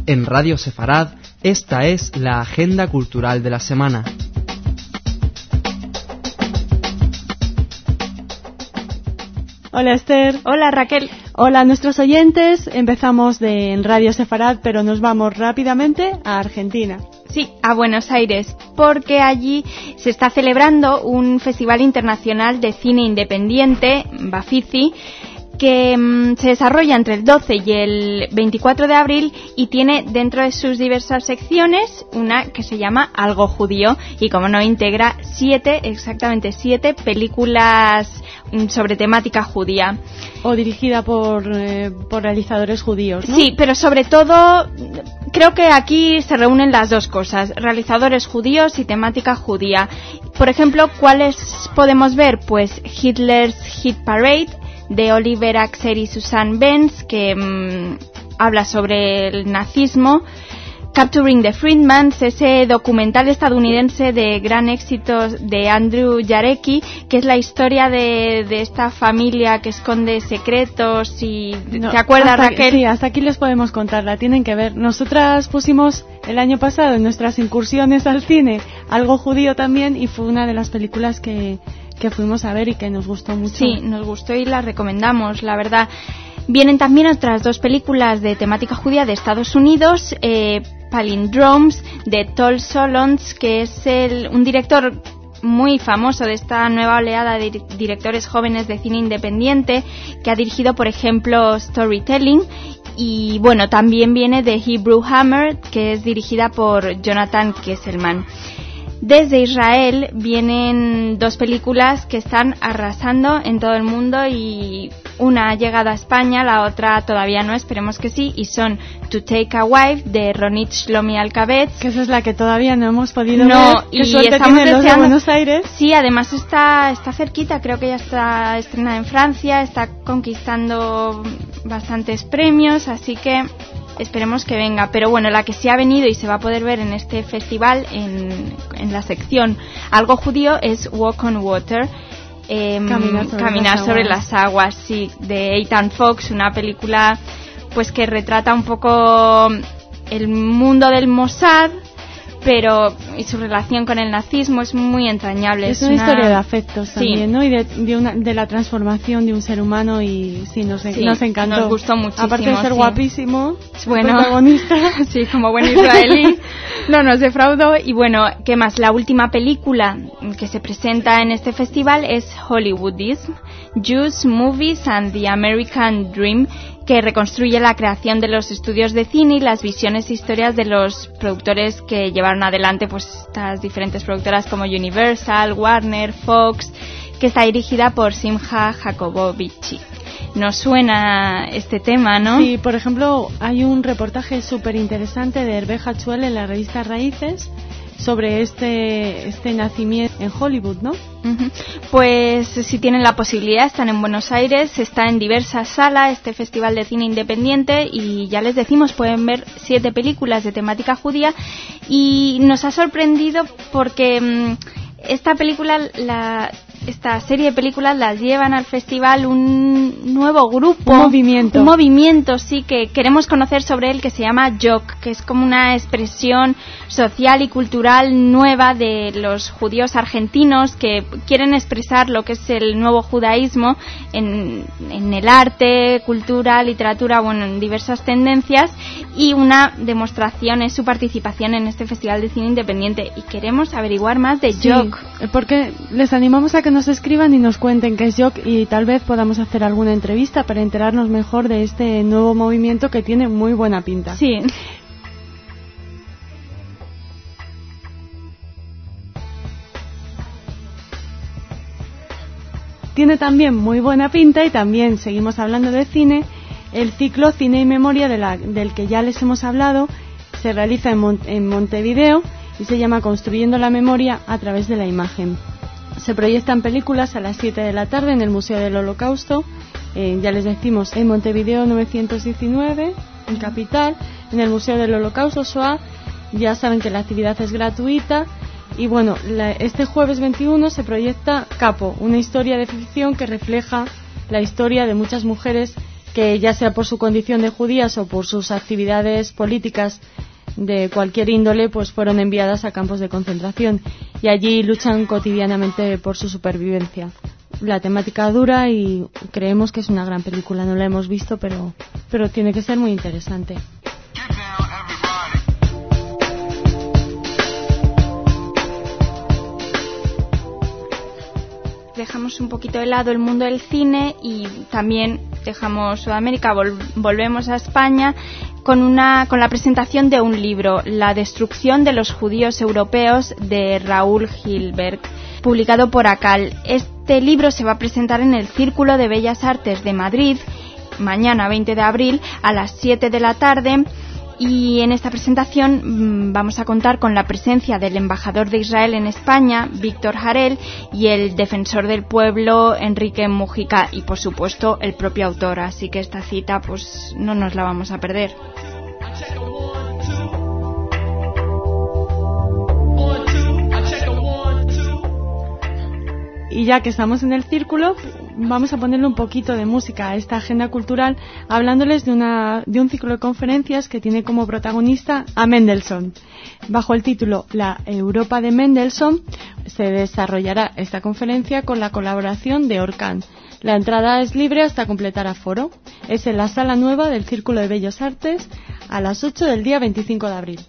En Radio Sefarad, esta es la agenda cultural de la semana. Hola Esther. Hola Raquel. Hola a nuestros oyentes. Empezamos en Radio Sefarad, pero nos vamos rápidamente a Argentina. Sí, a Buenos Aires, porque allí se está celebrando un festival internacional de cine independiente, Bafisi, que se desarrolla entre el 12 y el 24 de abril y tiene dentro de sus diversas secciones una que se llama Algo Judío y, como no, integra exactamente siete películas sobre temática judía. O dirigida por realizadores judíos, ¿no? Sí, pero sobre todo creo que aquí se reúnen las dos cosas, realizadores judíos y temática judía. Por ejemplo, ¿cuáles podemos ver? Pues Hitler's Hit Parade, de Oliver Axer y Susan Benz, que habla sobre el nazismo. Capturing the Friedmans, ese documental estadounidense de gran éxito de Andrew Jarecki, que es la historia de esta familia que esconde secretos y... No, ¿te acuerdas, Raquel? Sí, hasta aquí les podemos contar, la tienen que ver. Nosotras pusimos el año pasado en nuestras incursiones al cine Algo Judío también, y fue una de las películas que fuimos a ver y que nos gustó mucho. Sí, nos gustó y la recomendamos, la verdad. Vienen también otras dos películas de temática judía de Estados Unidos, Palindromes, de Tol Solondz, que es un director muy famoso de esta nueva oleada de directores jóvenes de cine independiente, que ha dirigido, por ejemplo, Storytelling. Y bueno, también viene de Hebrew Hammer, que es dirigida por Jonathan Kesselman. Desde Israel vienen dos películas que están arrasando en todo el mundo, y una ha llegado a España, la otra todavía no, esperemos que sí, y son To Take a Wife, de Ronit Shlomi Alkabetz. Que esa es la que todavía no hemos podido ver. Y estamos deseando los de Buenos Aires. Sí, además está cerquita, creo que ya está estrenada en Francia, está conquistando bastantes premios, así que esperemos que venga. Pero bueno, la que sí ha venido y se va a poder ver en este festival, en la sección Algo Judío, es Walk on Water, Caminar sobre las aguas, sí, de Ethan Fox, una película pues que retrata un poco el mundo del Mossad, y su relación con el nazismo es muy entrañable. Es una historia de afectos también, ¿no? Y de la transformación de un ser humano, y sí, nos encantó. Nos gustó muchísimo. Aparte de ser guapísimo, bueno, protagonista. Sí, como buen israelí, no nos defraudó. Y bueno, ¿qué más? La última película que se presenta en este festival es Hollywoodism, Jews, Movies and the American Dream, que reconstruye la creación de los estudios de cine y las visiones e historias de los productores que llevaron adelante pues estas diferentes productoras como Universal, Warner, Fox, que está dirigida por Simcha Jacobovici. Nos suena este tema, ¿no? Sí, por ejemplo, hay un reportaje súper interesante de Hervé Hachuel en la revista Raíces sobre este nacimiento en Hollywood, ¿no? Uh-huh. Pues si tienen la posibilidad, están en Buenos Aires, está en diversas salas este festival de cine independiente, y ya les decimos, pueden ver 7 películas de temática judía, y nos ha sorprendido porque esta serie de películas las llevan al festival un nuevo grupo, un movimiento, sí, que queremos conocer sobre él, que se llama JOC, que es como una expresión social y cultural nueva de los judíos argentinos que quieren expresar lo que es el nuevo judaísmo en el arte, cultura, literatura, bueno, en diversas tendencias, y una demostración es su participación en este festival de cine independiente, y queremos averiguar más de JOC. Sí, porque les animamos a que nos escriban y nos cuenten qué es JOC, y tal vez podamos hacer alguna entrevista para enterarnos mejor de este nuevo movimiento que tiene muy buena pinta. Sí. Tiene también muy buena pinta, y también seguimos hablando de cine. El ciclo Cine y Memoria del que ya les hemos hablado se realiza en Montevideo y se llama Construyendo la Memoria a través de la imagen. Se proyectan películas a las 7 de la tarde en el Museo del Holocausto, ya les decimos, en Montevideo 919, en Capital, en el Museo del Holocausto, SOA. Ya saben que la actividad es gratuita. Y bueno, este jueves 21 se proyecta Capo, una historia de ficción que refleja la historia de muchas mujeres que ya sea por su condición de judías o por sus actividades políticas de cualquier índole, pues fueron enviadas a campos de concentración y allí luchan cotidianamente por su supervivencia. La temática dura y creemos que es una gran película. No la hemos visto, pero tiene que ser muy interesante. Dejamos un poquito de lado el mundo del cine y también dejamos Sudamérica, volvemos a España con la presentación de un libro, La destrucción de los judíos europeos, de Raúl Gilbert, publicado por ACAL. Este libro se va a presentar en el Círculo de Bellas Artes de Madrid mañana 20 de abril a las 7 de la tarde. Y en esta presentación vamos a contar con la presencia del embajador de Israel en España, Víctor Harel, y el defensor del pueblo, Enrique Mujica, y por supuesto el propio autor. Así que esta cita pues no nos la vamos a perder. Y ya que estamos en el círculo, vamos a ponerle un poquito de música a esta agenda cultural, hablándoles de un ciclo de conferencias que tiene como protagonista a Mendelssohn. Bajo el título La Europa de Mendelssohn se desarrollará esta conferencia con la colaboración de Orkan. La entrada es libre hasta completar aforo. Es en la Sala Nueva del Círculo de Bellas Artes a las 8 del día 25 de abril.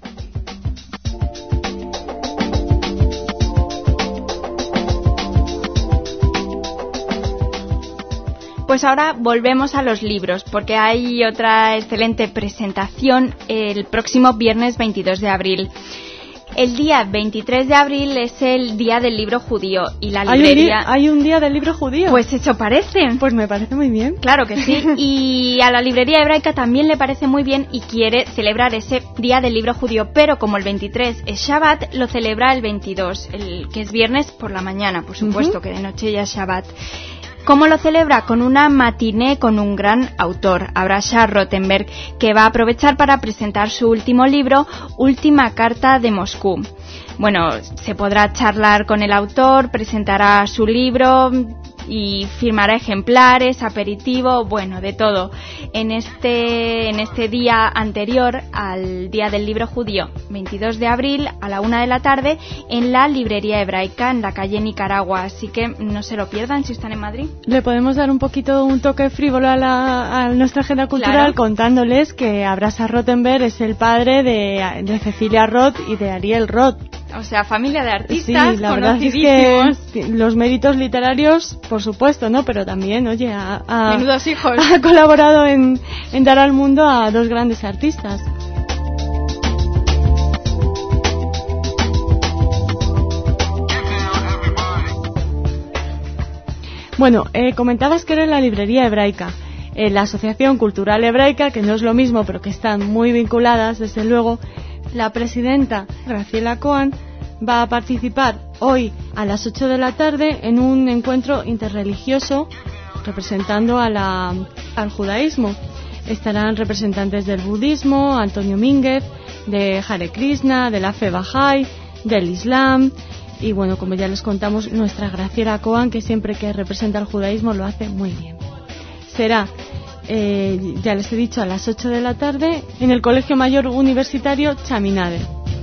Pues ahora volvemos a los libros, porque hay otra excelente presentación el próximo viernes 22 de abril. El día 23 de abril es el Día del Libro Judío y la librería... ¿Hay un Día del Libro Judío? Pues eso parece. Pues me parece muy bien. Claro que sí. Y a la librería hebraica también le parece muy bien y quiere celebrar ese Día del Libro Judío, pero como el 23 es Shabbat, lo celebra el 22, que es viernes por la mañana, por supuesto, que de noche ya es Shabbat. ¿Cómo lo celebra? Con una matiné con un gran autor, Abraham Rothenberg, que va a aprovechar para presentar su último libro, Última Carta de Moscú. Bueno, se podrá charlar con el autor, presentará su libro y firmará ejemplares, aperitivo, bueno, de todo. En este día anterior al Día del Libro Judío, 22 de abril a la 1 de la tarde, en la librería hebraica, en la calle Nicaragua. Así que no se lo pierdan si están en Madrid. Le podemos dar un toque frívolo a nuestra agenda cultural, claro, contándoles que Abraham Rothenberg es el padre de Cecilia Roth y de Ariel Roth. O sea, familia de artistas, sí, la verdad es que los méritos literarios, por supuesto, ¿no? Pero también, oye, menudos hijos. Ha colaborado en dar al mundo a dos grandes artistas. Bueno, comentabas que era la librería hebraica. La Asociación Cultural Hebraica, que no es lo mismo, pero que están muy vinculadas, desde luego. La presidenta, Graciela Cohen, va a participar hoy a las 8 de la tarde en un encuentro interreligioso representando al judaísmo. Estarán representantes del budismo, Antonio Mínguez, de Hare Krishna, de la fe Bahá'í, del Islam y, bueno, como ya les contamos, nuestra Graciela Cohen, que siempre que representa al judaísmo lo hace muy bien. Será, ya les he dicho, a las 8 de la tarde en el Colegio Mayor Universitario Chaminade.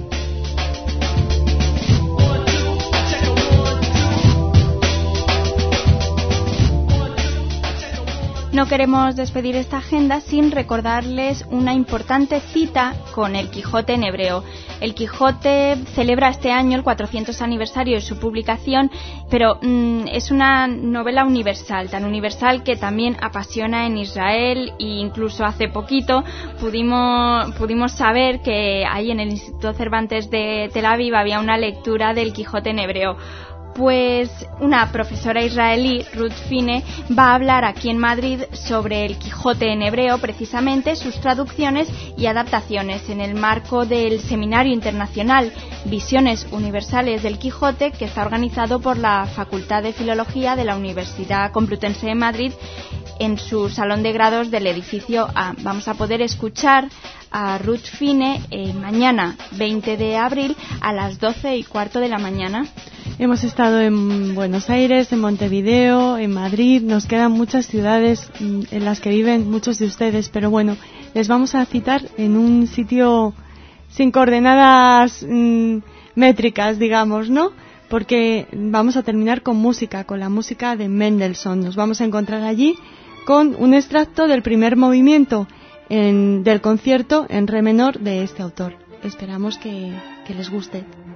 No queremos despedir esta agenda sin recordarles una importante cita con El Quijote en hebreo. El Quijote celebra este año el 400 aniversario de su publicación, pero es una novela universal, tan universal que también apasiona en Israel, e incluso hace poquito pudimos saber que ahí en el Instituto Cervantes de Tel Aviv había una lectura del Quijote en hebreo. Pues una profesora israelí, Ruth Fine, va a hablar aquí en Madrid sobre el Quijote en hebreo, precisamente sus traducciones y adaptaciones en el marco del Seminario Internacional Visiones Universales del Quijote, que está organizado por la Facultad de Filología de la Universidad Complutense de Madrid en su salón de grados del edificio A. Vamos a poder escuchar a Ruth Fine mañana 20 de abril a las 12:15 de la mañana. Hemos estado en Buenos Aires, en Montevideo, en Madrid. Nos quedan muchas ciudades en las que viven muchos de ustedes, pero bueno, les vamos a citar en un sitio sin coordenadas métricas, digamos, ¿no? Porque vamos a terminar con música, con la música de Mendelssohn. Nos vamos a encontrar allí con un extracto del primer movimiento del concierto en re menor de este autor. Esperamos que les guste.